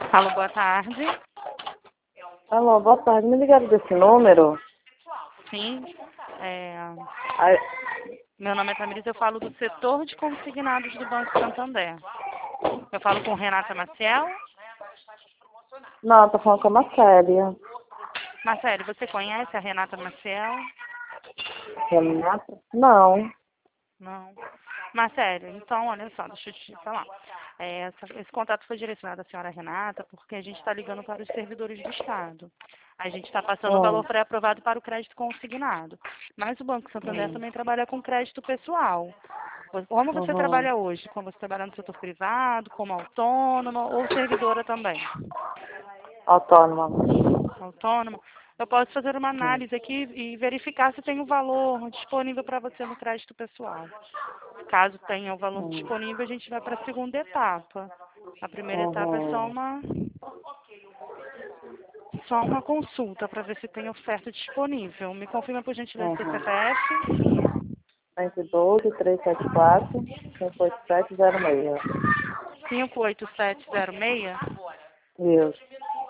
Alô, boa tarde. Alô, boa tarde. Me ligaram desse número? Sim. Ai, Meu nome é Tamires, eu falo do setor de consignados do Banco Santander. Eu falo com Renata Maciel. não, tô falando com a Marcélia. Marcelo, você conhece a Renata Maciel? Renata? Não. Não. Marcelo, então, olha só, deixa eu te falar. Esse contato foi direcionado à senhora Renata porque a gente está ligando para os servidores do Estado. A gente está passando o valor pré-aprovado para o crédito consignado. Mas o Banco Santander também trabalha com crédito pessoal. Como você trabalha hoje? Como você trabalha no setor privado, como autônoma ou servidora também? Autônoma. Autônoma. Eu posso fazer uma análise aqui e verificar se tem o valor disponível para você no crédito pessoal. Caso tenha o valor disponível, a gente vai para a segunda etapa. A primeira etapa é só uma consulta para ver se tem oferta disponível. Me confirma, por gentileza, seu CPF. 112 374 58706. 58706. Isso.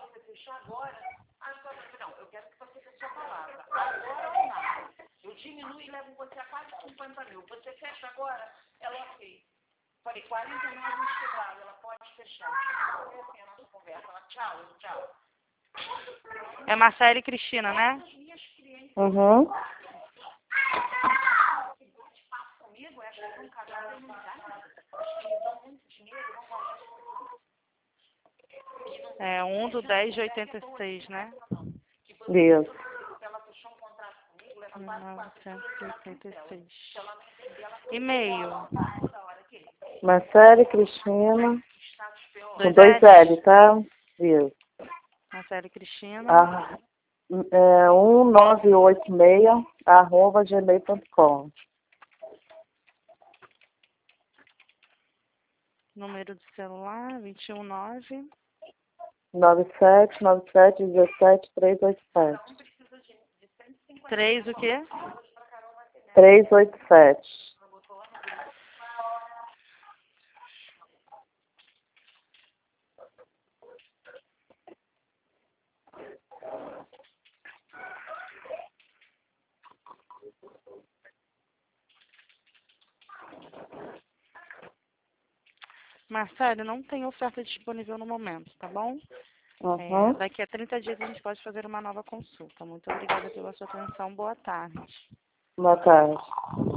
Eu diminuo e levo você a quase 50 mil. Você fecha agora? Ela ok. Falei, 49 quebrado, ela pode fechar. Foi assim a nossa conversa. Ela, tchau, tchau. É Marcela e Cristina, né? Uhum. Comigo, acho que são casados e não dá nada. Eles dão muito dinheiro, não vão. É 1 do 10 de 86, né? Isso. Ela fechou um contrato comigo, leva 1986. E-mail. Marcélia Cristina. Com 2 2 L, tá? Isso. Marcela e Cristina. 1986 @gmail.com. Número de celular, 219. 97 17 387. 3 o quê? 387. Marcelo, não tem oferta disponível no momento, tá bom? Daqui a 30 dias a gente pode fazer uma nova consulta. Muito obrigada pela sua atenção. Boa tarde. Boa tarde.